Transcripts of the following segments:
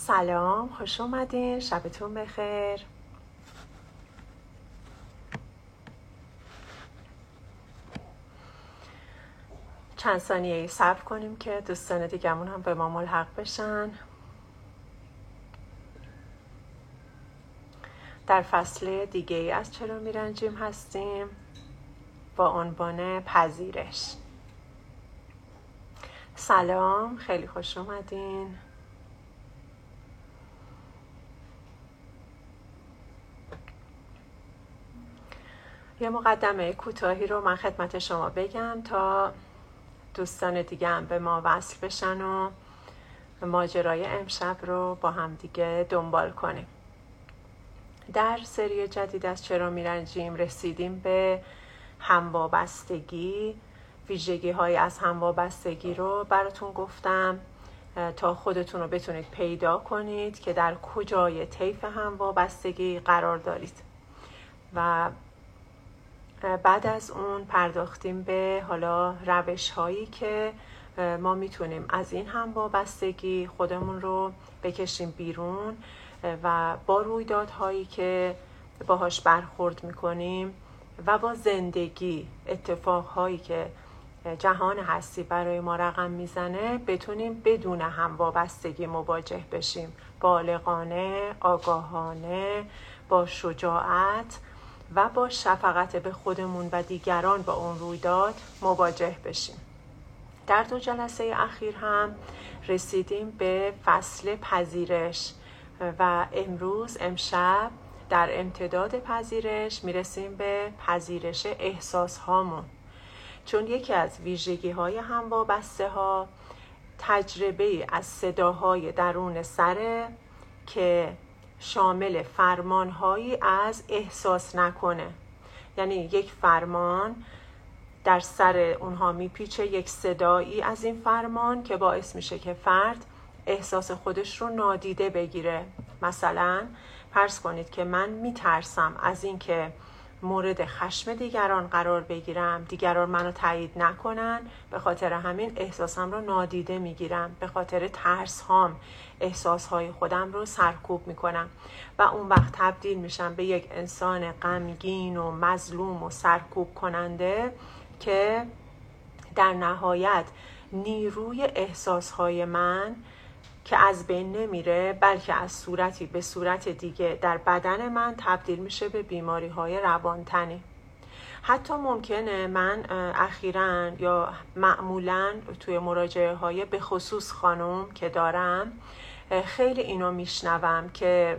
سلام، خوش اومدین. شبتون بخیر. چند ثانیه صبر کنیم که دوستان دیگمون هم به ما ملحق بشن. در فصل دیگه ای از چرا میرنجیم هستیم با عنوان پذیرش. سلام، خیلی خوش اومدین. یه مقدمه کوتاهی رو من خدمت شما بگم تا دوستان دیگه هم به ما وصل بشن و ماجرای امشب رو با هم دیگه دنبال کنیم. در سری جدید از چرا میرنجیم رسیدیم به هموابستگی. ویژگی های از هموابستگی رو براتون گفتم تا خودتون رو بتونید پیدا کنید که در کجای طیف هموابستگی قرار دارید. و بعد از اون پرداختیم به حالا روش هایی که ما میتونیم از این هموابستگی خودمون رو بکشیم بیرون و با رویدادهایی که باهاش برخورد میکنیم و با زندگی، اتفاقهایی که جهان هستی برای ما رقم میزنه بتونیم بدون هموابستگی مواجه بشیم، بالغانه، آگاهانه، با شجاعت و با شفقت به خودمون و دیگران با اون رویداد مواجه بشیم. در 2 جلسه اخیر هم رسیدیم به فصل پذیرش و امشب در امتداد پذیرش میرسیم به پذیرش احساس هامون، چون یکی از ویژگی های هموابسته ها تجربه از صداهای درون سره که شامل فرمانهایی از احساس نکنه. یعنی یک فرمان در سر اونها میپیچه، یک صدایی از این فرمان که باعث میشه که فرد احساس خودش رو نادیده بگیره. مثلا فرض کنید که من میترسم از این که مورد خشم دیگران قرار بگیرم، دیگران منو تایید نکنن، به خاطر همین احساسم رو نادیده میگیرم، به خاطر ترس هام احساسهای خودم رو سرکوب میکنم و اون وقت تبدیل میشم به یک انسان غمگین و مظلوم و سرکوب کننده که در نهایت نیروی احساسهای من که از بین نمیره بلکه از صورتی به صورت دیگه در بدن من تبدیل میشه به بیماری‌های روانتنی. حتی ممکنه من اخیراً یا معمولاً توی مراجعه‌های به خصوص خانم که دارم خیلی اینو میشنوم که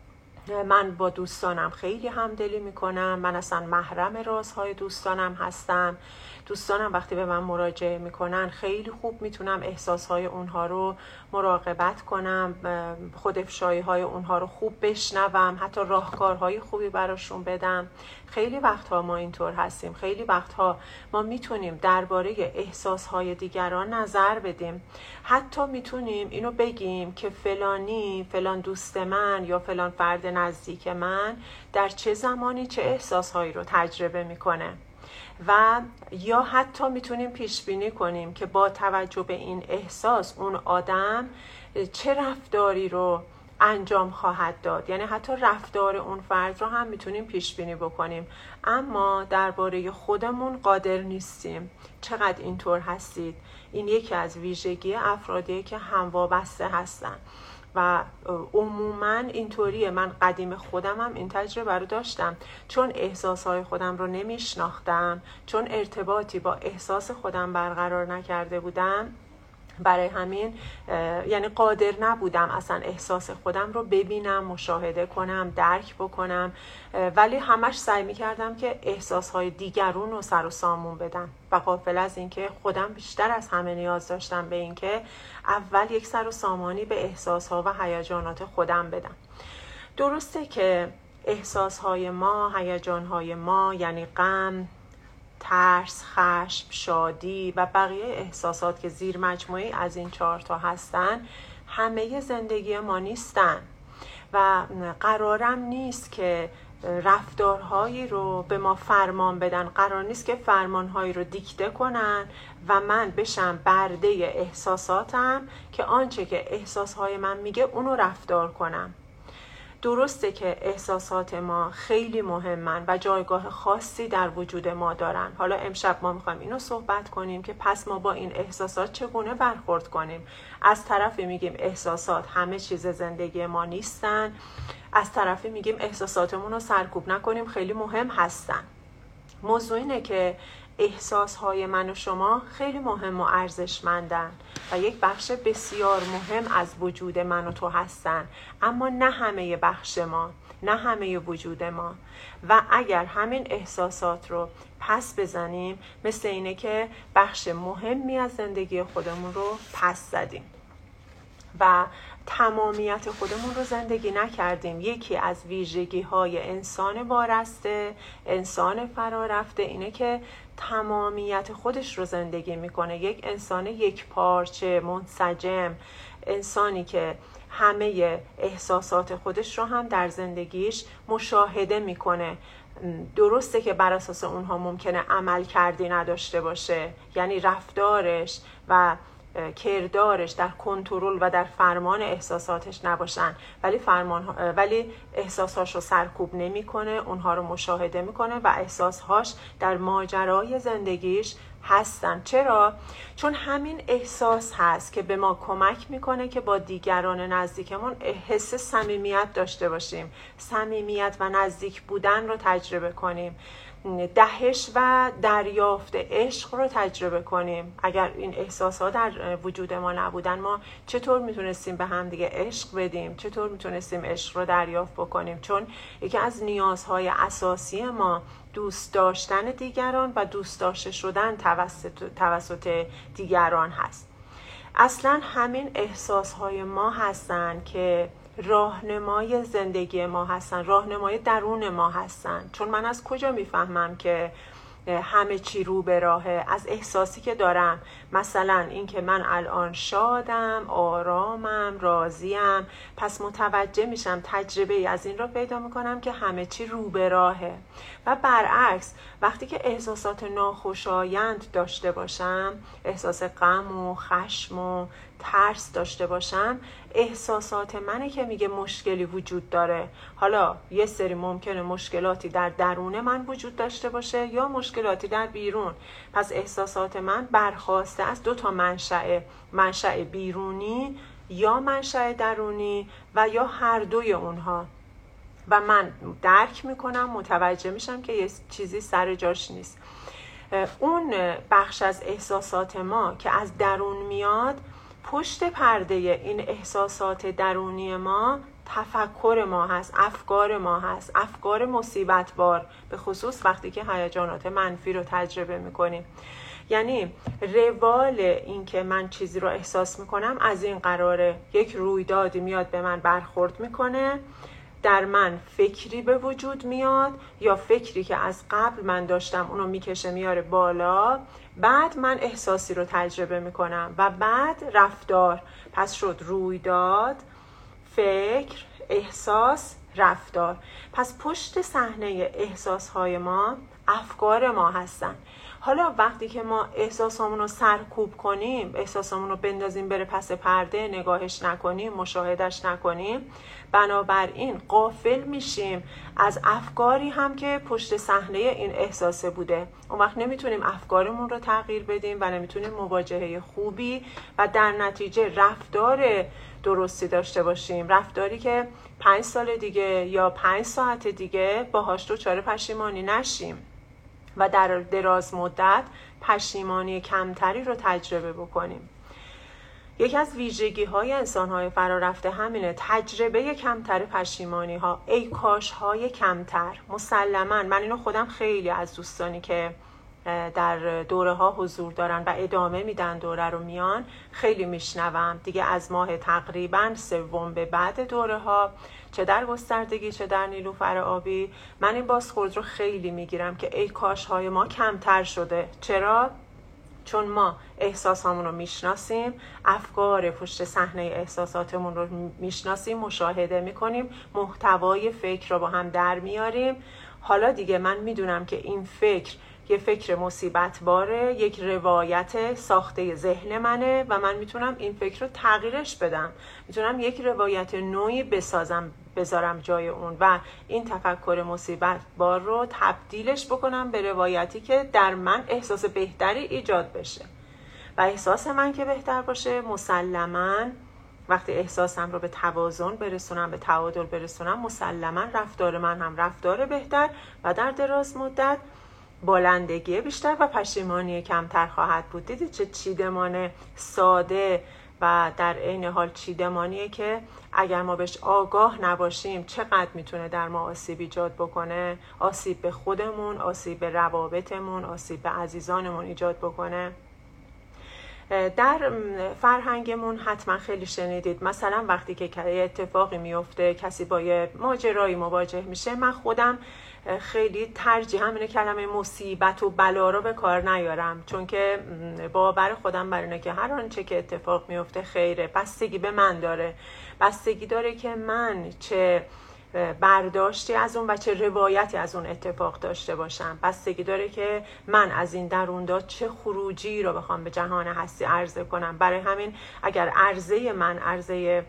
من با دوستانم خیلی همدلی میکنم، من اصلا محرم رازهای دوستانم هستم. دوستانم وقتی به من مراجعه میکنن خیلی خوب میتونم احساسهای اونها رو مراقبت کنم، خودافشایی های اونها رو خوب بشنوم، حتی راهکارهای خوبی براشون بدم. خیلی وقتها ما اینطور هستیم، خیلی وقتها ما میتونیم درباره احساسهای دیگران نظر بدیم، حتی میتونیم اینو بگیم که فلان دوست من یا فلان فرد نزدیک من در چه زمانی چه احساسهایی رو تجربه میکنه و یا حتی میتونیم پیش بینی کنیم که با توجه به این احساس اون آدم چه رفتاری رو انجام خواهد داد. یعنی حتی رفتار اون فرد رو هم میتونیم پیش بینی بکنیم، اما درباره خودمون قادر نیستیم. چقدر اینطور هستید؟ این یکی از ویژگی افرادیه که هموابسته هستن و عموما اینطوریه. من قدیم خودم هم این تجربه رو داشتم، چون احساسهای خودم رو نمیشناختم، چون ارتباطی با احساس خودم برقرار نکرده بودم، برای همین یعنی قادر نبودم اصلا احساس خودم رو ببینم، مشاهده کنم، درک بکنم، ولی همش سعی میکردم که احساسهای دیگرون رو سر و سامون بدم و غافل از اینکه خودم بیشتر از همه نیاز داشتم به اینکه اول یک سر و سامانی به احساسها و هیجانات خودم بدم. درسته که احساسهای ما، هیجانهای ما، یعنی غم، ترس، خشم، شادی و بقیه احساسات که زیر مجموعه از این 4 تا هستن همه زندگی ما نیستن و قرارم نیست که رفتارهایی رو به ما فرمان بدن. قرار نیست که فرمانهایی رو دیکته کنن و من بشم برده احساساتم که آنچه که احساسهای من میگه اونو رفتار کنم. درسته که احساسات ما خیلی مهمن و جایگاه خاصی در وجود ما دارن. حالا امشب ما میخوایم اینو صحبت کنیم که پس ما با این احساسات چگونه برخورد کنیم. از طرفی میگیم احساسات همه چیز زندگی ما نیستن، از طرفی میگیم احساساتمون رو سرکوب نکنیم، خیلی مهم هستن. موضوع اینه که احساسهای من و شما خیلی مهم و ارزشمندن و یک بخش بسیار مهم از وجود من و تو هستن، اما نه همه بخش ما، نه همه وجود ما. و اگر همین احساسات رو پس بزنیم، مثل اینه که بخش مهمی از زندگی خودمون رو پس زدیم و تمامیت خودمون رو زندگی نکردیم. یکی از ویژگی های انسان وارسته، انسان فرارفته اینه که تمامیت خودش رو زندگی میکنه. یک انسان یک پارچه، منسجم، انسانی که همه احساسات خودش رو هم در زندگیش مشاهده میکنه. درسته که بر اساس اونها ممکنه عمل کردی نداشته باشه، یعنی رفتارش و کردارش در کنترل و در فرمان احساساتش نباشن، ولی احساسهاش رو سرکوب نمیکنه، اونها رو مشاهده میکنه و احساسهاش در ماجرای زندگیش هستن. چرا؟ چون همین احساس هست که به ما کمک میکنه که با دیگران نزدیکمون حس صمیمیت داشته باشیم، صمیمیت و نزدیک بودن رو تجربه کنیم، دهش و دریافت عشق رو تجربه کنیم. اگر این احساسات در وجود ما نبودن، ما چطور میتونستیم به هم دیگه عشق بدیم؟ چطور میتونستیم عشق رو دریافت بکنیم؟ چون یکی از نیازهای اساسی ما دوست داشتن دیگران و دوست داشته شدن توسط دیگران هست. اصلا همین احساسهای ما هستن که راهنمای زندگی ما هستن، راهنمای درون ما هستن. چون من از کجا میفهمم که همه چی رو به راهه؟ از احساسی که دارم. مثلا این که من الان شادم، آرامم، راضیم، پس متوجه میشم، تجربه از این را پیدا میکنم که همه چی رو به راهه. و برعکس وقتی که احساسات ناخوشایند داشته باشم، احساس غم و خشم و ترس داشته باشم، احساسات منه که میگه مشکلی وجود داره. حالا یه سری ممکنه مشکلاتی در درون من وجود داشته باشه یا مشکلاتی در بیرون. پس احساسات من برخواسته از 2 منشأ بیرونی یا منشأ درونی و یا هر دوی اونها. و من درک میکنم، متوجه میشم که یه چیزی سر جاش نیست. اون بخش از احساسات ما که از درون میاد، پشت پرده این احساسات درونی ما تفکر ما هست، افکار ما هست، افکار مصیبت بار، به خصوص وقتی که هیجانات منفی رو تجربه میکنیم. یعنی روال این که من چیزی رو احساس میکنم از این قراره: یک رویدادی میاد به من برخورد میکنه، در من فکری به وجود میاد یا فکری که از قبل من داشتم اونو میکشه میاره بالا، بعد من احساسی رو تجربه میکنم و بعد رفتار. پس شد رویداد، فکر، احساس، رفتار. پس پشت صحنه احساسهای ما افکار ما هستن. حالا وقتی که ما احساسامون رو سرکوب کنیم، احساسامون رو بندازیم بره پس پرده، نگاهش نکنیم، مشاهدش نکنیم، بنابراین غافل میشیم از افکاری هم که پشت صحنه این احساسه بوده. اون وقت نمیتونیم افکارمون رو تغییر بدیم و نمیتونیم مواجهه خوبی و در نتیجه رفتار درستی داشته باشیم. رفتاری که 5 سال دیگه یا 5 ساعت دیگه باهاش دچار پشیمانی نشیم و در دراز مدت پشیمانی کمتری رو تجربه بکنیم. یکی از ویژگی های انسان های فرارفته همینه: تجربه کمتر پشیمانی ها، ای کاش های کمتر. مسلماً من اینو خودم خیلی از دوستانی که در دوره ها حضور دارن و ادامه میدن دوره رو میان خیلی میشنوم دیگه. از ماه تقریباً 3 به بعد دوره ها، چه در گستردگی چه در نیلوفر آبی، من این بازخورد رو خیلی میگیرم که ای کاش های ما کمتر شده. چرا؟ چون ما احساسامون رو میشناسیم، افکار پشت صحنه احساساتمون رو میشناسیم، مشاهده میکنیم، محتوای فکر رو با هم در میاریم. حالا دیگه من میدونم که این فکر یه فکر مصیبت باره، یک روایت ساخته ذهن منه و من میتونم این فکر رو تغییرش بدم، میتونم یک روایت نوعی بسازم، بذارم جای اون و این تفکر مصیبت بار رو تبدیلش بکنم به روایتی که در من احساس بهتری ایجاد بشه. و احساس من که بهتر باشه، مسلماً وقتی احساسم رو به توازن برسونم، به تعادل برسونم، مسلماً رفتار من هم رفتار بهتر و در دراز مدت بالندگی بیشتر و پشیمانی کمتر خواهد بود. دیدید چه چیدمان ساده و در عین حال چیدمانیه که اگر ما بهش آگاه نباشیم چقدر میتونه در ما آسیب ایجاد بکنه، آسیب به خودمون، آسیب به روابطمون، آسیب به عزیزانمون ایجاد بکنه. در فرهنگمون حتما خیلی شنیدید مثلا وقتی که یه اتفاقی میفته، کسی با یه ماجرایی مواجه میشه، من خودم خیلی ترجیحم اینه کلمه مصیبت و بلا رو به کار نیارم، چون که باور خودم بر اینه که هر آنچه که اتفاق میفته خیره، بستگی به من داره، بستگی داره که من چه برداشتی از اون و چه روایتی از اون اتفاق داشته باشم، بستگی داره که من از این دروندا چه خروجی رو بخوام به جهان هستی عرضه کنم. برای همین اگر عرضه من عرضه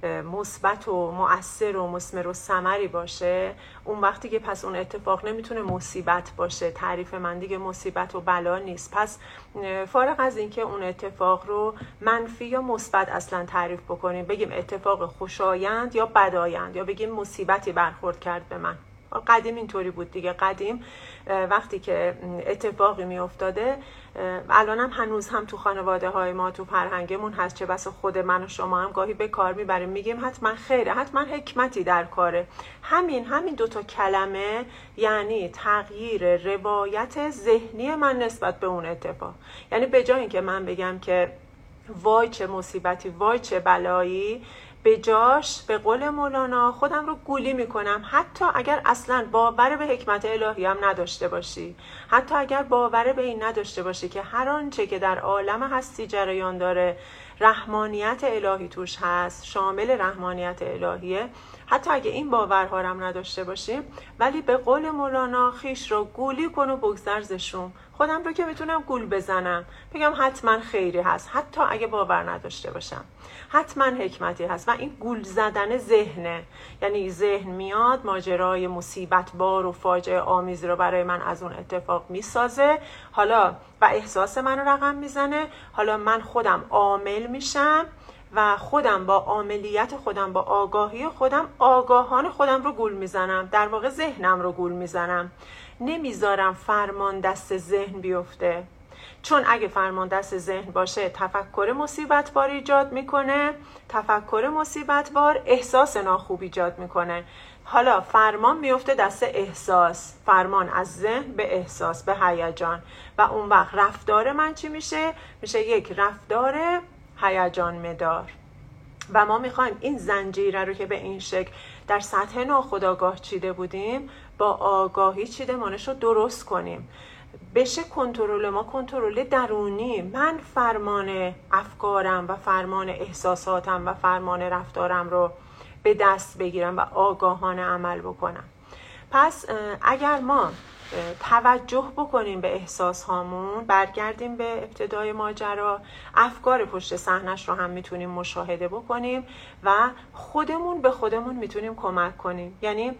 مثبت و مؤثر و مثمر و ثمری باشه، اون وقتی که پس اون اتفاق نمیتونه مصیبت باشه، تعریف من دیگه مصیبت و بلا نیست. پس فارغ از اینکه اون اتفاق رو منفی یا مثبت اصلا تعریف بکنیم، بگیم اتفاق خوشایند یا بدایند، یا بگیم مصیبتی برخورد کرد به من. قدیم اینطوری بود دیگه، قدیم وقتی که اتفاقی می افتاده، الانم هنوز هم تو خانواده های ما، تو فرهنگمون هست، چه بسا خود من و شما هم گاهی به کار میبریم، میگیم حتما خیره، حتما حکمتی در کاره. همین دوتا کلمه یعنی تغییر روایت ذهنی من نسبت به اون اتفاق. یعنی به جای اینکه من بگم که وای چه مصیبتی، وای چه بلایی، به جاش به قول مولانا خودم رو گولی میکنم. حتی اگر اصلا باور به حکمت الهی هم نداشته باشی، حتی اگر باور به این نداشته باشی که هر آنچه که در عالم هستی جریان داره رحمانیت الهی توش هست، شامل رحمانیت الهیه، حتی اگه این باورها هم نداشته باشیم، ولی به قول مولانا خیش رو گولی کن و بگذر ز شوم. خودم رو که میتونم گول بزنم، بگم حتما خیری هست، حتی اگه باور نداشته باشم، حتما حکمتی هست. و این گول زدن ذهنه، یعنی ذهن میاد ماجرای مصیبت بار و فاجعه آمیز رو برای من از اون اتفاق میسازه، حالا و احساس من رو رقم میزنه، حالا من خودم عامل میشم و خودم با عاملیت خودم، با آگاهی خودم، آگاهان خودم رو گول میزنم، در واقع ذهنم رو گول میزنم، نمیذارم فرمان دست ذهن بیفته. چون اگه فرمان دست ذهن باشه، تفکر مصیبت بار ایجاد میکنه، تفکر مصیبت بار احساس ناخوب ایجاد میکنه. حالا فرمان میفته دست احساس، فرمان از ذهن به احساس، به هیجان، و اون وقت رفتار من چی میشه؟ میشه یک رفتار هیجان مدار. و ما میخوایم این زنجیره رو که به این شکل در سطح ناخودآگاه چیده بودیم، با آگاهی چیدمانش رو درست کنیم، بشه کنترل ما، کنترل درونی. من فرمان افکارم و فرمان احساساتم و فرمان رفتارم رو به دست بگیرم و آگاهانه عمل بکنم. پس اگر ما توجه بکنیم به احساس هامون، برگردیم به ابتدای ماجرا، افکار پشت صحنش رو هم میتونیم مشاهده بکنیم و خودمون به خودمون میتونیم کمک کنیم. یعنی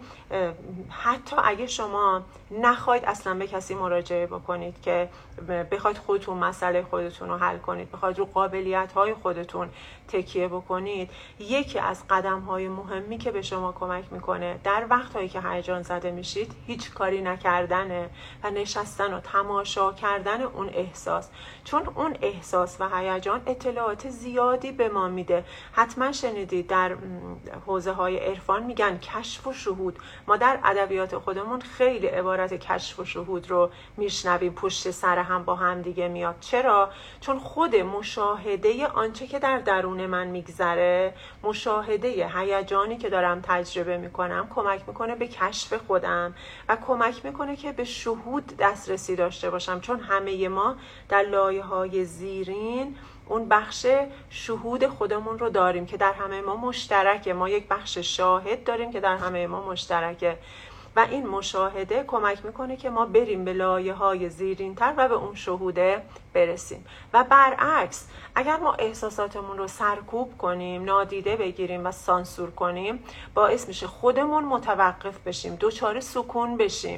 حتی اگه شما نخواید اصلا به کسی مراجعه بکنید که بخواید خودتون مسئله خودتون رو حل کنید، بخواید رو قابلیت های خودتون تکیه بکنید، یکی از قدم های مهمی که به شما کمک میکنه در وقتهایی که هیجان زده میشید، هیچ کاری نکردنه و نشستن و تماشا کردن اون احساس. چون اون احساس و هیجان اطلاعات زیادی به ما میده. حتما شنیدید در حوزه های عرفان میگن کشف و شهود. ما در ادبیات خودمون خیلی عبارت کشف و شهود رو میشنویم، پشت سر هم با هم دیگه میاد. چرا؟ چون خود مشاهده آنچه که در درون من میگذره، مشاهده هیجانی که دارم تجربه میکنم، کمک میکنه به کشف خودم و کمک میکنه که به شهود دسترسی داشته باشم، چون همه ما در لایه‌های زیرین اون بخش شهود خودمون رو داریم که در همه ما مشترکه. ما یک بخش شاهد داریم که در همه ما مشترکه و این مشاهده کمک میکنه که ما بریم به لایه‌های زیرین‌تر و به اون شهوده برسیم. و برعکس اگر ما احساساتمون رو سرکوب کنیم، نادیده بگیریم و سانسور کنیم، باعث میشه خودمون متوقف بشیم، دچار سکون بشیم.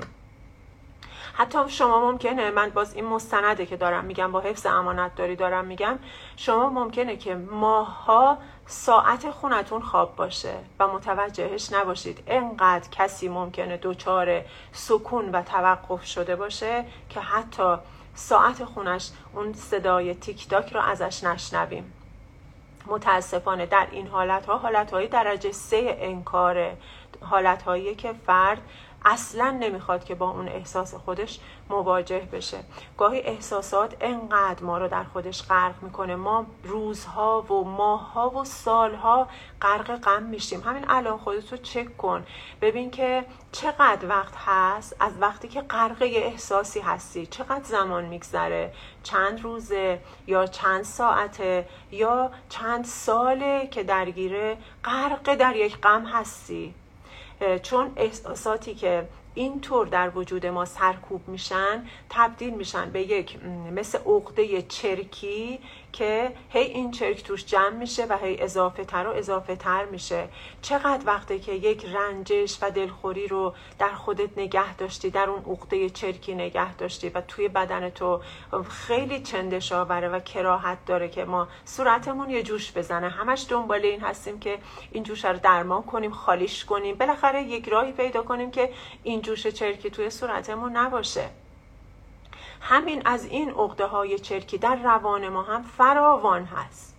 حتی شما ممکنه، من باز این مستنده که دارم میگم، با حفظ امانت داری دارم میگم، شما ممکنه که ماها ساعت خونتون خواب باشه و متوجهش نباشید. انقدر کسی ممکنه دچار سکون و توقف شده باشه که حتی ساعت خونش اون صدای تیک تاک رو ازش نشنویم. متاسفانه در این حالتها، حالتهای درجه 3 انکاره، حالتهایی که فرد اصلا نمیخواد که با اون احساس خودش مواجه بشه. گاهی احساسات انقدر ما رو در خودش غرق میکنه، ما روزها و ماهها و سالها غرق غم میشیم. همین الان خودتو چک کن، ببین که چقدر وقت هست از وقتی که غرق یه احساسی هستی، چقدر زمان میگذره، چند روزه یا چند ساعته یا چند ساله که درگیر غرق در یک غم هستی. چون احساساتی که اینطور در وجود ما سرکوب میشن تبدیل میشن به یک مثل عقده چرکی که هی این چرک توش جمع میشه و هی اضافه تر و اضافه تر میشه. چقدر وقته که یک رنجش و دلخوری رو در خودت نگه داشتی، در اون عقده چرکی نگه داشتی و توی بدن تو خیلی چندش آوره و کراهت داره که ما صورتمون یه جوش بزنه. همش دنبال این هستیم که این جوش رو درمان کنیم، خالیش کنیم، بالاخره یک راهی پیدا کنیم که این جوش چرکی توی صورتمون نباشه. همین از این عقده های چرکی در روان ما هم فراوان هست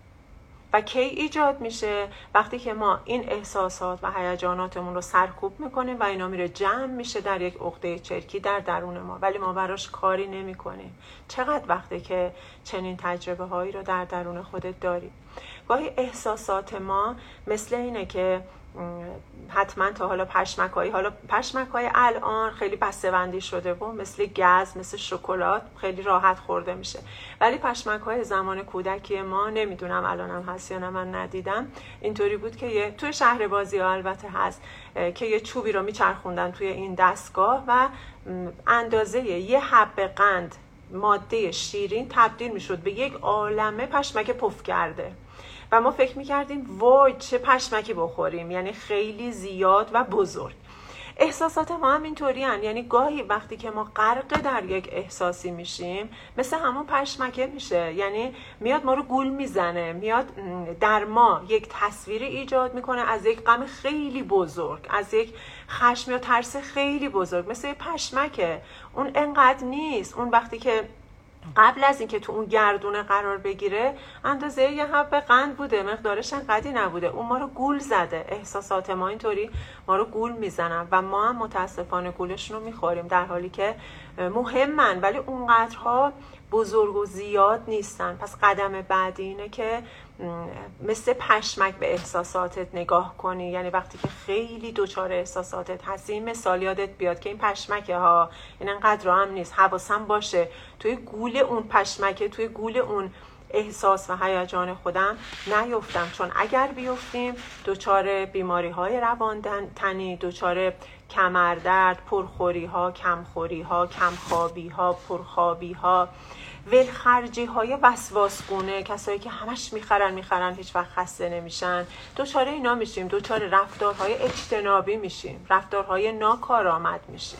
و کی ایجاد میشه؟ وقتی که ما این احساسات و هیجاناتمون رو سرکوب میکنیم و اینا میره جمع میشه در یک عقده چرکی در درون ما، ولی ما براش کاری نمی کنیم. چقدر وقته که چنین تجربه هایی رو در درون خودت داری؟ گاهی احساسات ما مثل اینه که حتما تا حالا پشمک‌های الان خیلی بسته‌بندی شده و مثل گز، مثل شکلات خیلی راحت خورده میشه، ولی پشمک‌های زمان کودکی ما، نمیدونم الانم هست یا نه، من ندیدم، اینطوری بود که توی شهر بازی ها البته هست که یه چوبی رو میچرخوندن توی این دستگاه و اندازه یه حبه قند ماده شیرین تبدیل میشد به یک عالمه پشمک پف کرده و ما فکر میکردیم وای چه پشمکی بخوریم، یعنی خیلی زیاد و بزرگ. احساسات ما هم اینطوری هن. یعنی گاهی وقتی که ما غرق در یک احساسی میشیم مثل همون پشمکه میشه، یعنی میاد ما رو گول میزنه، میاد در ما یک تصویری ایجاد میکنه از یک غم خیلی بزرگ، از یک خشم یا ترس خیلی بزرگ، مثل پشمکه. اون انقدر نیست. اون وقتی که قبل از اینکه تو اون گردونه قرار بگیره اندازه یه حبه قند بوده، مقدارش انقدری نبوده، اون ما رو گول زده. احساسات ما اینطوری ما رو گول میزنن و ما هم متاسفانه گولشون رو میخوریم، در حالی که مهمن ولی اونقدرها بزرگ و زیاد نیستن. پس قدم بعدی اینه که مثل پشمک به احساساتت نگاه کنی. یعنی وقتی که خیلی دچار احساساتت هستی، مثال یادت بیاد که این پشمکه ها، این انقدر هم نیست، حواسم باشه توی گول اون پشمکه، توی گول اون احساس و هیجان خودم نیفتم، چون اگر بیفتیم دچار بیماری های روانتنی، دچار کمردرد، پرخوری ها، کمخوری ها، کمخوابی ها، پرخوابی ها، ولخرجی های وسواسگونه، کسایی که همش میخرن هیچ وقت خسته نمیشن، دچار اینا میشیم. دچار رفتارهای اجتنابی میشیم، رفتارهای ناکارآمد میشیم.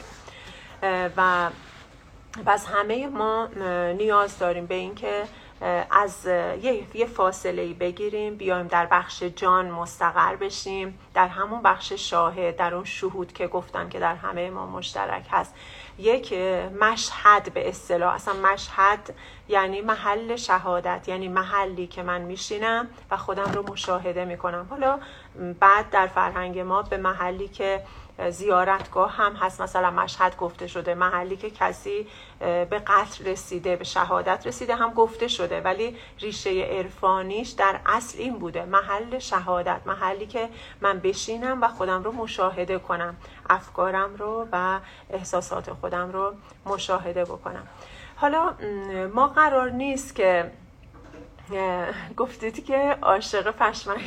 و پس همه ما نیاز داریم به این که از یه فاصله‌ای بگیریم، بیایم در بخش جان مستقر بشیم، در همون بخش شاهد، در اون شهود که گفتم که در همه ما مشترک هست. یک مشهد به اصطلاح، اصلا مشهد یعنی محل شهادت، یعنی محلی که من میشینم و خودم رو مشاهده میکنم. حالا بعد در فرهنگ ما به محلی که زیارتگاه هم هست. مثلا مشهد گفته شده محلی که کسی به قتل رسیده، به شهادت رسیده هم گفته شده، ولی ریشه عرفانیش در اصل این بوده، محل شهادت، محلی که من بشینم و خودم رو مشاهده کنم، افکارم رو و احساسات خودم رو مشاهده بکنم. حالا ما قرار نیست که گفتید که عاشق پشمک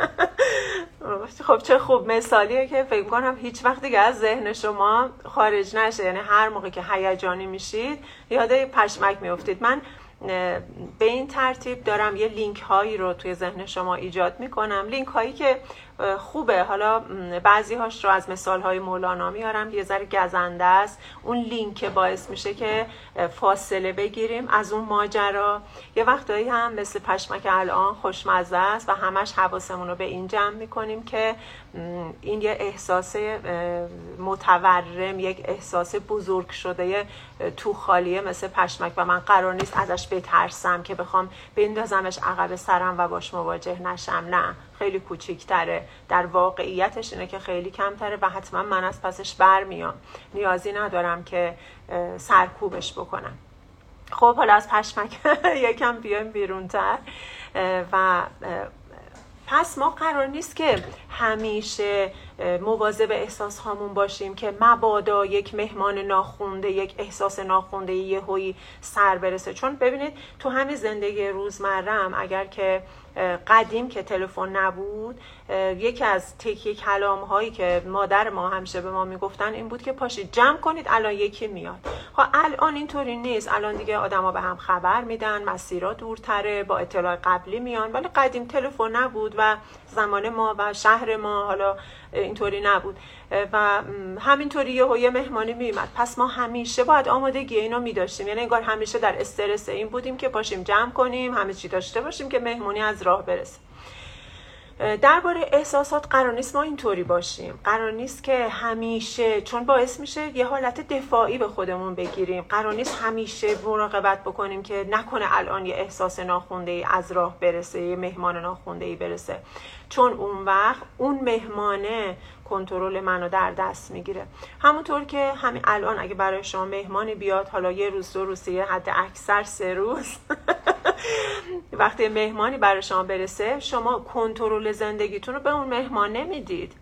خب چه خوب مثالیه که فکر کنم هیچ وقت دیگه از ذهن شما خارج نشه، یعنی هر موقع که هیجانی میشید یاد پشمک میافتید. من به این ترتیب دارم یه لینک هایی رو توی ذهن شما ایجاد میکنم، لینک هایی که خوبه، حالا بعضی هاش رو از مثال های مولانا میارم، یه ذره گزنده است، اون لینک باعث میشه که فاصله بگیریم از اون ماجرا. یه وقتایی هم مثل پشمک الان خوشمزه است و همش حواسمون رو به این جمع میکنیم که این یه احساس متورم، یک احساس بزرگ شده تو خالیه مثل پشمک و من قرار نیست ازش بترسم که بخوام بندازمش عقب سرم و باش مواجه نشم. نه، خیلی کوچیک‌تره، در واقعیتش اینه که خیلی کمتره و حتما من از پسش برمیام، نیازی ندارم که سرکوبش بکنم. خب حالا از پشمک یکم بیایم بیرونتر و پس ما قرار نیست که همیشه مواظب احساس هامون باشیم که مبادا یک مهمان ناخونده، یک احساس ناخونده یهویی سر برسه. چون ببینید تو همین زندگی روزمرم اگر که قدیم که تلفن نبود، یکی از تکیه کلام هایی که مادر ما همیشه به ما میگفتن این بود که پاشید جمع کنید الان یکی میاد. ها الان اینطوری نیست، الان دیگه آدما به هم خبر میدن، مسیرها دورتره، با اطلاع قبلی میان، ولی قدیم تلفن نبود و زمان ما و شهر ما حالا اینطوری نبود و همینطوری یه مهمانی میومد. پس ما همیشه باید آمادگی اینو میداشتیم، یعنی انگار همیشه در استرس این بودیم که پاشیم جمع کنیم، همه چی داشته باشیم که مهمونی از راه برسه. درباره احساسات قرار نیست ما اینطوری باشیم، قرار نیست که همیشه، چون باعث میشه یه حالت دفاعی به خودمون بگیریم، قرار نیست همیشه مراقبت بکنیم که نکنه الان یه احساس ناخونده‌ای از راه برسه، یه مهمان ناخونده‌ای برسه، چون اون وقت اون مهمانه کنترل منو در دست میگیره. همونطور که همین الان اگه برای شما مهمانی بیاد، حالا یه روز دو روز، یه حد اکثر 3 روز وقتی مهمانی برای شما برسه، شما کنترل زندگیتون رو به اون مهمان نمیدید.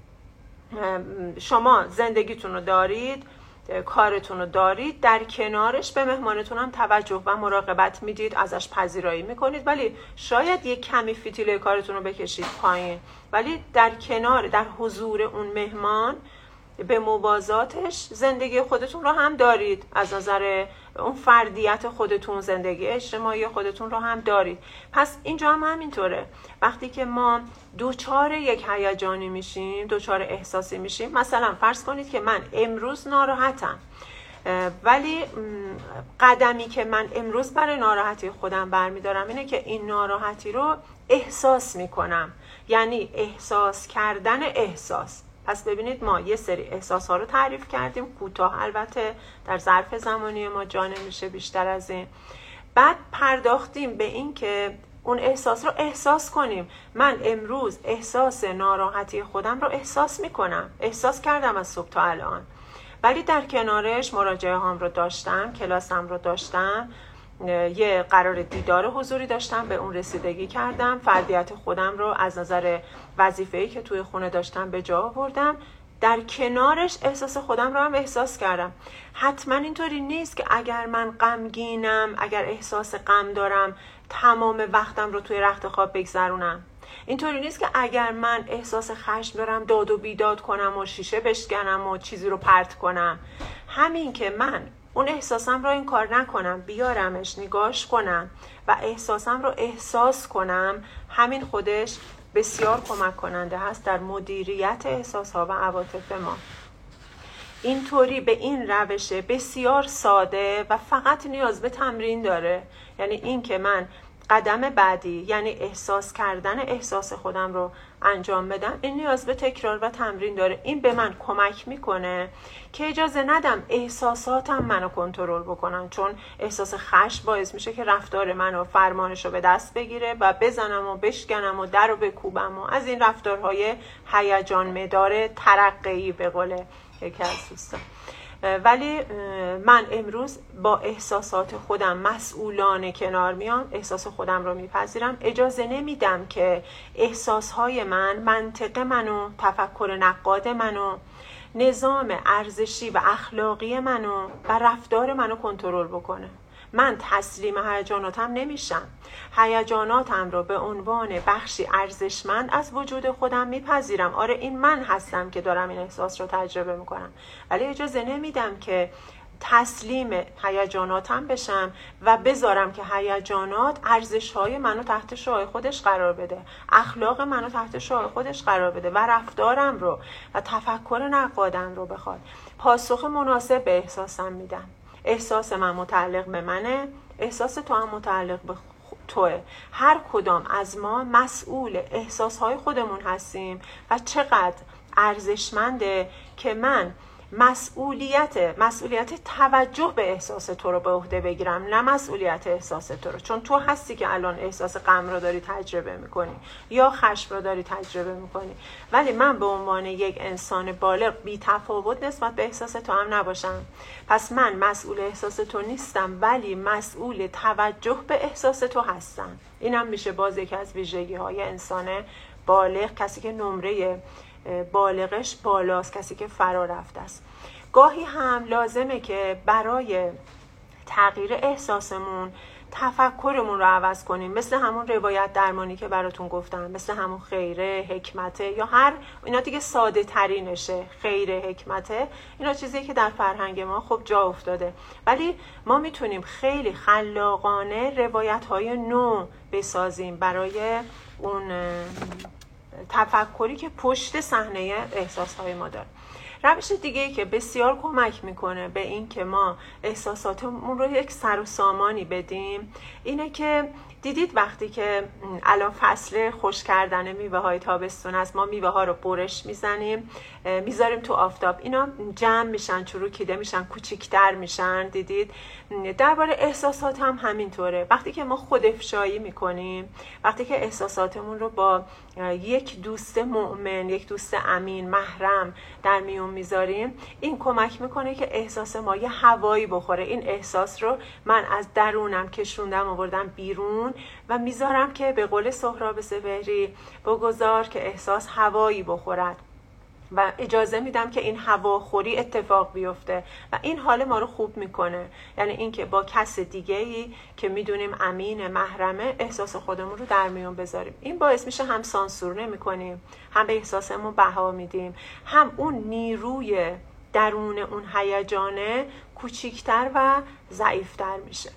شما زندگیتون رو دارید، کارتون رو دارید، در کنارش به مهمانتون هم توجه و مراقبت میدید، ازش پذیرایی میکنید، ولی شاید یک کمی فتیله کارتون رو بکشید پایین، ولی در کنار، در حضور اون مهمان به موازاتش زندگی خودتون رو هم دارید، از نظر اون فردیت خودتون، زندگی اجتماعی خودتون رو هم دارید. پس اینجا هم همینطوره، وقتی که ما دوچار یک هیجانی میشیم، دوچار احساسی میشیم، مثلا فرض کنید که من امروز ناراحتم، ولی قدمی که من امروز برای ناراحتی خودم برمیدارم اینه که این ناراحتی رو احساس میکنم، یعنی احساس کردن احساس. پس ببینید ما یه سری احساس ها رو تعریف کردیم، کوتاه البته، در ظرف زمانی ما جا نمیشه بیشتر از این. بعد پرداختیم به این که اون احساس رو احساس کنیم. من امروز احساس ناراحتی خودم رو احساس میکنم، احساس کردم از صبح تا الان، ولی در کنارش مراجعه هام رو داشتم، کلاسم رو داشتم، یه قرار دیدار حضوری داشتم، به اون رسیدگی کردم، فردیت خودم رو از نظر وظیفه‌ای که توی خونه داشتم به جا آوردم، در کنارش احساس خودم رو هم احساس کردم. حتما اینطوری نیست که اگر من غمگینم، اگر احساس غم دارم، تمام وقتم رو توی رخت خواب بگذرونم. اینطوری نیست که اگر من احساس خشم دارم داد و بیداد کنم و شیشه بشکنم و چیزی رو پرت کنم. همین که من اون احساسم رو این کار نکنم، بیارمش، نگاش کنم و احساسم رو احساس کنم، همین خودش بسیار کمک کننده هست در مدیریت احساسها و عواطف ما. اینطوری به این روش بسیار ساده و فقط نیاز به تمرین داره، یعنی این که من قدم بعدی یعنی احساس کردن احساس خودم رو انجام بدم، این نیاز به تکرار و تمرین داره. این به من کمک میکنه که اجازه ندم احساساتم منو کنترل بکنن، چون احساس خشم باعث میشه که رفتار منو فرمانش رو به دست بگیره و بزنم و بشکنم و در رو بکوبم و از این رفتارهای هیجان مدار ترقی به قول یکی از دوستان. ولی من امروز با احساسات خودم مسئولانه کنار میام، احساس خودم رو میپذیرم، اجازه نمیدم که احساسهای من، منطق منو، تفکر نقاد منو، نظام ارزشی و اخلاقی منو و رفتار منو کنترل بکنه. من تسلیم هیجاناتم نمیشم. هیجاناتم رو به عنوان بخشی ارزشمند از وجود خودم میپذیرم. آره این من هستم که دارم این احساس رو تجربه میکنم، ولی اجازه نمیدم که تسلیم هیجاناتم بشم و بذارم که هیجانات ارزش‌های منو تحت شعاع خودش قرار بده، اخلاق منو تحت شعاع خودش قرار بده و رفتارم رو و تفکر نقادم رو بخواد. پاسخ مناسب به احساسم میدم. احساس من متعلق به منه، احساس تو هم متعلق به توه. هر کدام از ما مسئول احساسهای خودمون هستیم و چقدر ارزشمنده که من مسئولیت توجه به احساس تو رو به عهده بگیرم، نه مسئولیت احساس تو رو، چون تو هستی که الان احساس غم رو داری تجربه میکنی یا خشم رو داری تجربه میکنی، ولی من به عنوان یک انسان بالغ بی تفاوت نسبت به احساس تو هم نباشم. پس من مسئول احساس تو نیستم، ولی مسئول توجه به احساس تو هستم. اینم میشه باز یکی از ویژگی های انسان بالغ، کسی که نمره بالغش بالاست، کسی که فرا رفته است. گاهی هم لازمه که برای تغییر احساسمون تفکرمون رو عوض کنیم، مثل همون روایت درمانی که براتون گفتم، مثل همون خیره، حکمته یا هر اینا دیگه ساده ترینشه. خیره، حکمته، اینا چیزی که در فرهنگ ما خب جا افتاده، ولی ما میتونیم خیلی خلاقانه روایت های نو بسازیم برای اون تفکری که پشت صحنه احساسهای ما داره. روش دیگه‌ای که بسیار کمک میکنه به این که ما احساساتمون رو یک سر و سامانی بدیم اینه که دیدید وقتی که الان فصل خشک کردن میوه های تابستون است، ما میوه ها رو برش میزنیم، میذاریم تو آفتاب، اینا جمع میشن، چروکیده میشن، کوچیکتر میشن. دیدید درباره احساسات هم همینطوره. وقتی که ما خودافشایی میکنیم، وقتی که احساساتمون رو با یک دوست مؤمن، یک دوست امین، محرم در میون میذاریم، این کمک میکنه که احساس ما یه هوایی بخوره. این احساس رو من از درونم کشوندم آوردم بیرون و میذارم که به قول سهراب سپهری بگذار که احساس هوایی بخورد و اجازه میدم که این هواخوری اتفاق بیفته و این حال ما رو خوب میکنه. یعنی این که با کس دیگه‌ای که میدونیم امین، محرمه، احساس خودمون رو در میون بذاریم. این باعث میشه هم سانسور نمی‌کنیم، هم به احساسمون بها میدیم، هم اون نیروی درون اون هیجانه کوچیکتر و ضعیفتر میشه.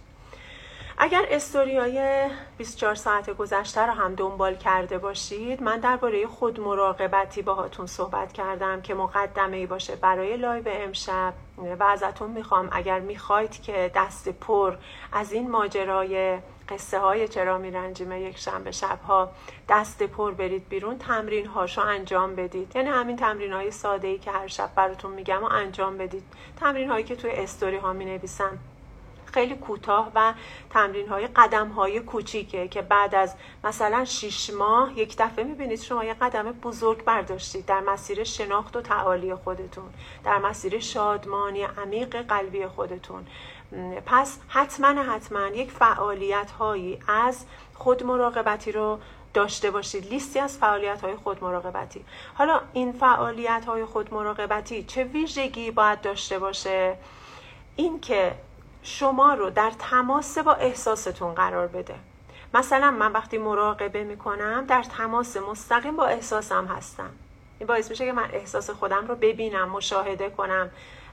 اگر استوریای 24 ساعت گذشته رو هم دنبال کرده باشید، من درباره خودمراقبتی باهاتون صحبت کردم که مقدمه‌ای باشه برای لایو امشب و ازتون میخوام اگر میخواید که دست پر از این ماجرای قصه های چرا میرنجیم یک شنبه شبها دست پر برید بیرون، تمرین هاشو انجام بدید. یعنی همین تمرین های ساده ای که هر شب براتون میگم و انجام بدید. تمرین هایی که توی استوری ها می نویسم خیلی کوتاه و تمرین های قدم های کوچیکه که بعد از مثلا 6 ماه یک دفعه میبینید شما یه قدم بزرگ برداشتید در مسیر شناخت و تعالی خودتون، در مسیر شادمانی عمیق قلبی خودتون. پس حتما یک فعالیت هایی از خود مراقبتی رو داشته باشید، لیستی از فعالیت های خود مراقبتی. حالا این فعالیت های خود مراقبتی چه ویژگی باید داشته باشه؟ این که شما رو در تماس با احساستون قرار بده. مثلا من وقتی مراقبه میکنم در تماس مستقیم با احساسم هستم. این باعث میشه که من احساس خودم رو ببینم، مشاهده کنم،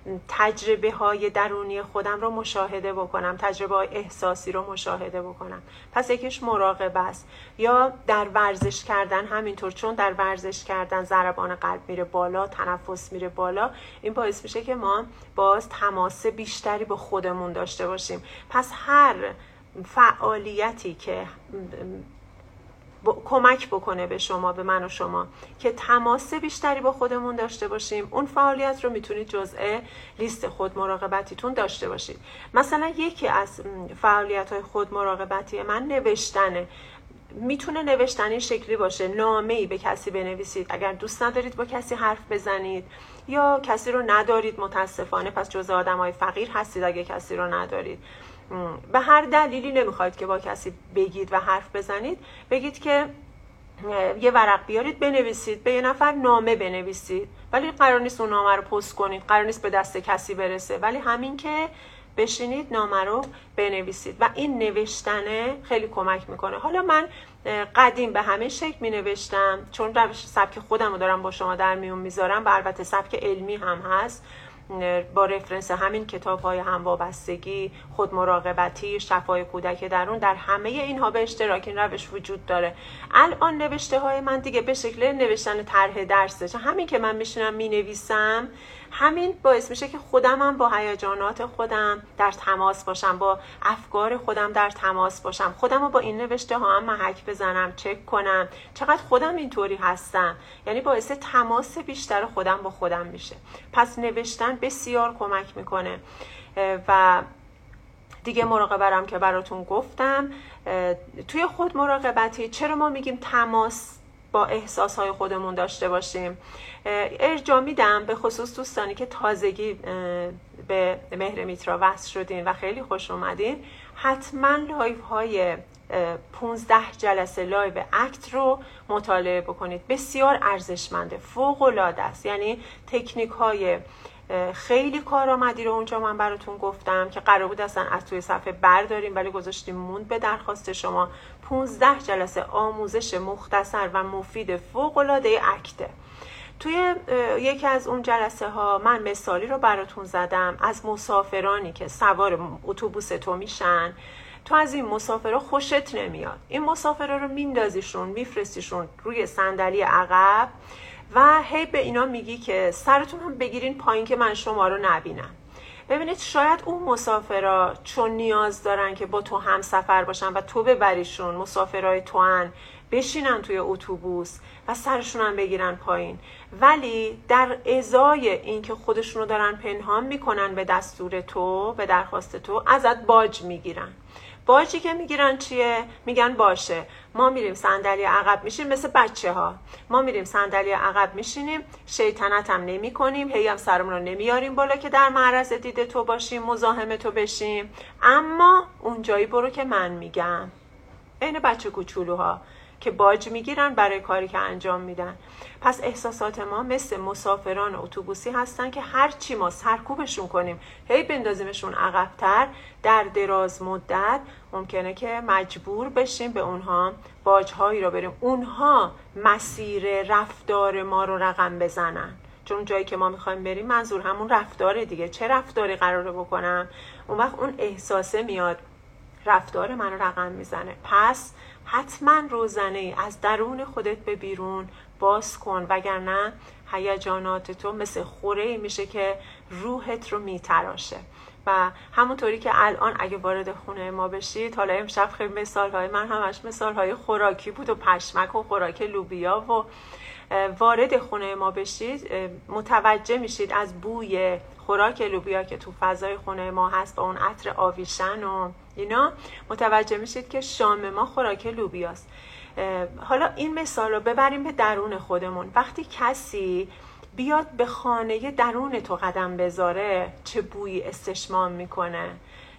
تجربه های درونی خودم رو مشاهده بکنم، تجربه های احساسی رو مشاهده بکنم. پس یکیش مراقبه است. یا در ورزش کردن همینطور، چون در ورزش کردن ضربان قلب میره بالا، تنفس میره بالا، این باعث میشه که ما باز تماس بیشتری با خودمون داشته باشیم. پس هر فعالیتی که کمک بکنه به شما، به من و شما، که تماس بیشتری با خودمون داشته باشیم، اون فعالیت رو میتونید جزء لیست خود مراقبتیتون داشته باشید. مثلا یکی از فعالیت‌های خود مراقبتی من نوشتنه. میتونه نوشتن این شکلی باشه: نامه‌ای به کسی بنویسید اگر دوست ندارید با کسی حرف بزنید، یا کسی رو ندارید متاسفانه، پس جزء آدمای فقیر هستید اگه کسی رو ندارید. به هر دلیلی نمیخواید که با کسی بگید و حرف بزنید، بگید که یه ورق بیارید بنویسید، به یه نفر نامه بنویسید، ولی قرار نیست اون نامه رو پست کنید، قرار نیست به دست کسی برسه، ولی همین که بشینید نامه رو بنویسید و این نوشتنه خیلی کمک میکنه. حالا من قدیم به همین شکل می نوشتم، چون روش سبک خودم رو دارم با شما در میون میذارم و البته سبک علمی هم هست، با رفرنس همین کتاب های هموابستگی، خودمراقبتی، شفای کودک درون، در همه اینها به اشتراک این روش وجود داره. الان نوشته های من دیگه به شکل نوشتن طرح درسه، همین که من میشینم مینویسم، همین باعث میشه که خودمم با هیجانات خودم در تماس باشم، با افکار خودم در تماس باشم، خودم رو با این نوشته ها هم محک بزنم، چک کنم چقدر خودم اینطوری هستم، یعنی باعث تماس بیشتر خودم با خودم میشه. پس نوشتن بسیار کمک میکنه. و دیگه مراقبه‌ام که براتون گفتم. توی خود مراقبتی چرا ما میگیم تماس با احساسهای خودمون داشته باشیم؟ ارجاع میدم به خصوص دوستانی که تازگی به مهر میترا وصل شدین و خیلی خوش اومدین. حتما لایو های 15 جلسه لایو اکت رو مطالعه بکنید. بسیار ارزشمنده، فوق العاده است. یعنی تکنیک های خیلی کارآمدی رو اونجا من براتون گفتم که قرار بود اصلا از توی صفحه برداریم ولی گذاشتیم موند به درخواست شما. 15 جلسه آموزش مختصر و مفید فوق العاده اکته. توی یکی از اون جلسه ها من مثالی رو براتون زدم از مسافرانی که سوار اتوبوس تو میشن. تو از این مسافرها خوشت نمیاد، این مسافرها رو میندازیشون، میفرستیشون روی صندلی عقب و هی به اینا میگی که سرتون هم بگیرین پایین که من شما رو نبینم. ببینید شاید اون مسافرها چون نیاز دارن که با تو هم سفر باشن و تو ببریشون، مسافرهای تو هن، بشینن توی اتوبوس و سرشون هم بگیرن پایین، ولی در ازای این که خودشونو دارن پنهان میکنن به دستور تو، به درخواست تو، ازت باج میگیرن. باجی که میگیرن چیه؟ میگن باشه ما میریم صندلی عقب میشیم، مثل بچه ها ما میریم صندلی عقب میشینیم، شیطنت هم نمی کنیم، هی هم سرمون رو نمیاریم بالا که در معرض دید تو باشیم، مزاحم تو بشیم، اما اونجایی برو که من میگم. این بچه کوچولوها که باج میگیرن برای کاری که انجام میدن. پس احساسات ما مثل مسافران اتوبوسی هستن که هرچی ما سرکوبشون کنیم، هی بندازیمشون عقب‌تر، در دراز مدت ممکنه که مجبور بشیم به اونها باجهایی رو بریم، اونها مسیر رفتار ما رو رقم بزنن. چون جایی که ما میخوایم بریم منظور همون رفتاره دیگه. چه رفتاری قراره بکنم؟ اون وقت اون احساسه میاد رفتار من رو رقم میزنه. پس حتما روزانه از درون خودت به بیرون باز کن، وگرنه هیجانات تو مثل خوره‌ای میشه که روحت رو میتراشه. و همونطوری که الان اگه وارد خونه ما بشید، حالا امشب خیلی مثالهای من همش مثالهای خوراکی بود و پشمک و خوراک لوبیا، و وارد خونه ما بشید متوجه میشید از بوی خوراک لوبیا که تو فضای خونه ما هست با اون عطر آویشن و اینا، متوجه میشید که شام ما خوراک لوبیاست. حالا این مثال رو ببریم به درون خودمون. وقتی کسی بیاد به خانه درون تو قدم بذاره چه بویی استشمام میکنه؟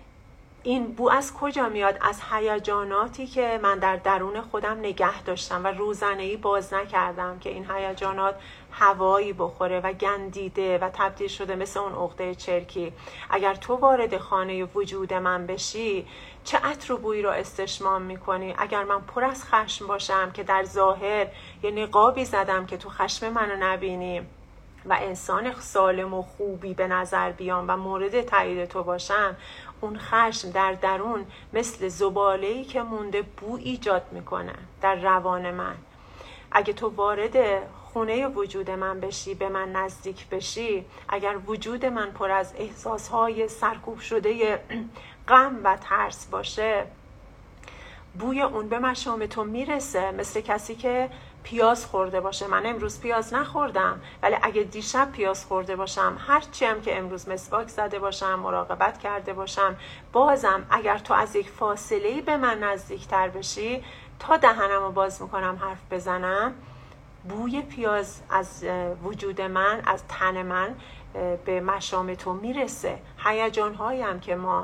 این بو از کجا میاد؟ از هیجاناتی که من در درون خودم نگه داشتم و روزانه‌ای باز نکردم که این هیجانات هوایی بخوره و گندیده و تبدیل شده مثل اون عقده چرکی. اگر تو وارد خانه وجود من بشی چه عطر و بویی رو استشمام میکنی؟ اگر من پر از خشم باشم که در ظاهر یه نقابی زدم که تو خشم منو نبینی و انسان سالم و خوبی به نظر بیام و مورد تایید تو باشم، اون خشم در درون مثل زباله‌ای که مونده بو ایجاد میکنه در روان من. اگه تو وارد خونه وجود من بشی، به من نزدیک بشی، اگر وجود من پر از احساسهای سرکوب شده غم و ترس باشه، بوی اون به مشام تو میرسه، مثل کسی که پیاز خورده باشه. من امروز پیاز نخوردم، ولی اگه دیشب پیاز خورده باشم، هرچی هم که امروز مسواک زده باشم، مراقبت کرده باشم، بازم اگر تو از یک فاصله‌ای به من نزدیکتر بشی، تا دهنمو باز میکنم حرف بزنم، بوی پیاز از وجود من، از تن من به مشام تو میرسه. هیجان‌هایی هم که ما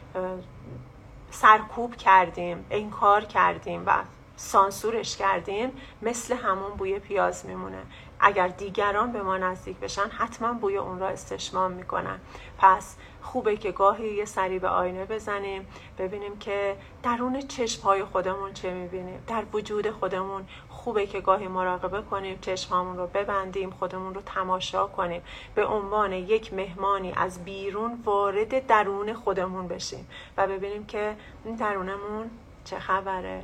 سرکوب کردیم، انکار کردیم و سانسورش کردیم، مثل همون بوی پیاز میمونه. اگر دیگران به ما نزدیک بشن، حتما بوی اون را استشمام میکنن. پس خوبه که گاهی یه سری به آینه بزنیم، ببینیم که درون چشمهای خودمون چه میبینیم، در وجود خودمون. خوبه که گاهی مراقبه کنیم، چشمامون رو ببندیم، خودمون رو تماشا کنیم، به عنوان یک مهمانی از بیرون وارد درون خودمون بشیم و ببینیم که این درونمون چه خبره.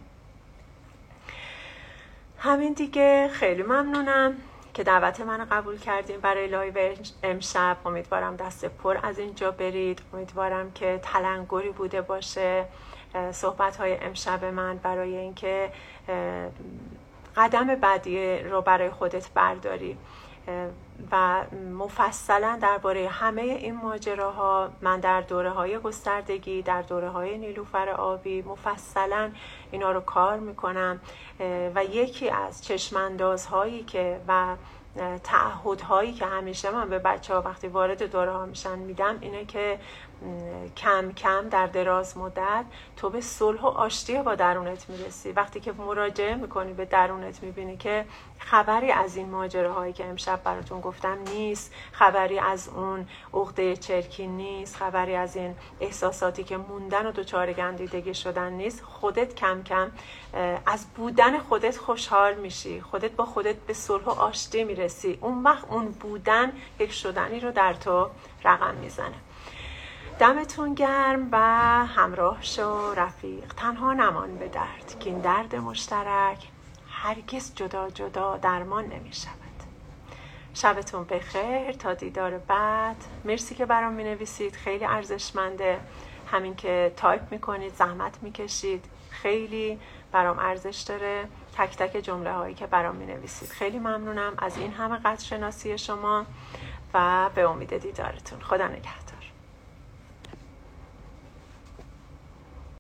همین دیگه. خیلی ممنونم که دعوت منو قبول کردیم برای لایو امشب. امیدوارم دست پر از اینجا برید. امیدوارم که تلنگری بوده باشه صحبت‌های امشب من، برای اینکه قدم بعدی رو برای خودت برداری. و مفصلا درباره همه این ماجراها من در دوره‌های گستردگی، در دوره‌های نیلوفر آبی مفصلا اینا رو کار میکنم و یکی از چشماندازهایی که و تعهدهایی که همیشه من به بچه‌ها وقتی وارد دوره‌ها میشن میدم اینه که کم کم در دراز مدت تو به صلح و آشتی با درونت میرسی. وقتی که مراجعه میکنی به درونت میبینی که خبری از این ماجراهایی که امشب براتون گفتم نیست، خبری از اون عقده چرکی نیست، خبری از این احساساتی که موندن و دچار گندیدگی شدن نیست، خودت کم کم از بودن خودت خوشحال میشی، خودت با خودت به صلح و آشتی میرسی. اون وقت اون بودن یک شدنی رو در تو رقم میزنه. دمتون گرم و همراه شو رفیق. تنها نمان به درد که این درد مشترک هرگز جدا جدا درمان نمی شود. شبتون بخیر تا دیدار بعد. مرسی که برام می نویسید، خیلی ارزشمنده. همین که تایپ می کنید، زحمت می کشید، خیلی برام ارزش داره. تک تک جمله هایی که برام می نویسید خیلی ممنونم از این همه قدرشناسی شما و به امید دیدارتون. خدا نگهدار.